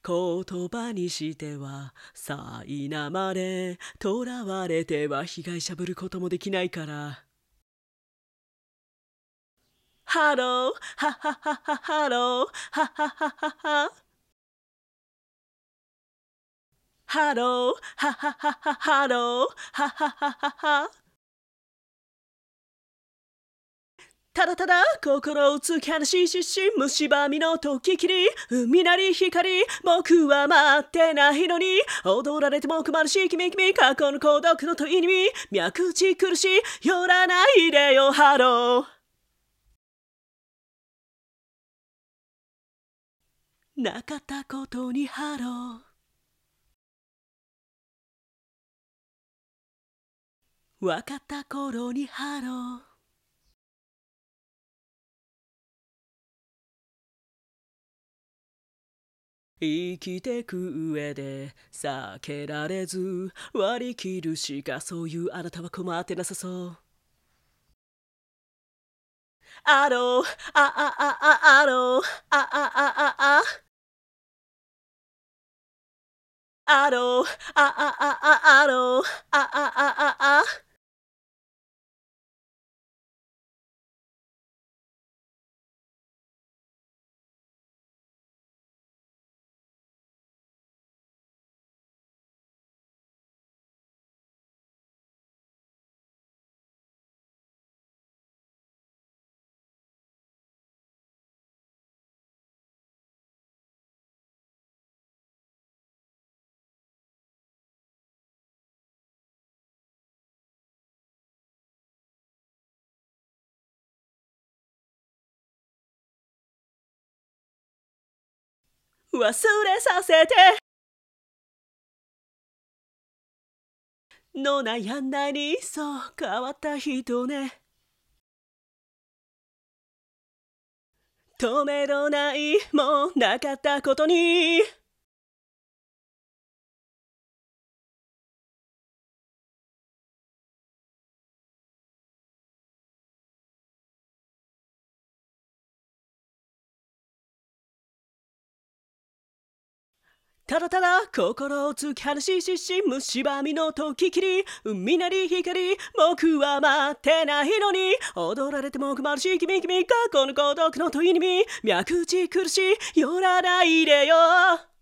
言葉にしては苛まれ、囚われては被害者ぶることもできないから。ハロー、ハハハハハロー、ハハハハハ。ハロー、ハハハハハロー、ハハハハハ。ただただ心をつかぬししし蝕みの時きり海なり光僕は待ってないのに踊られても困るし君過去の孤独の問いに脈打ち苦しい寄らないでよハローなかったことにハロー分かった頃にハロー生きてく上で避けられず割り切るしかそういうあなたは困ってなさそうあろうあろうああろうあろうあ忘れさせての悩んだにそう変わった人ね止めどないもうなかったことにただただ心を突き放し蝕みの時きり海なり光僕は待ってないのに踊られても困るし君過去の孤独の問いに脈打ち苦しい寄らないでよ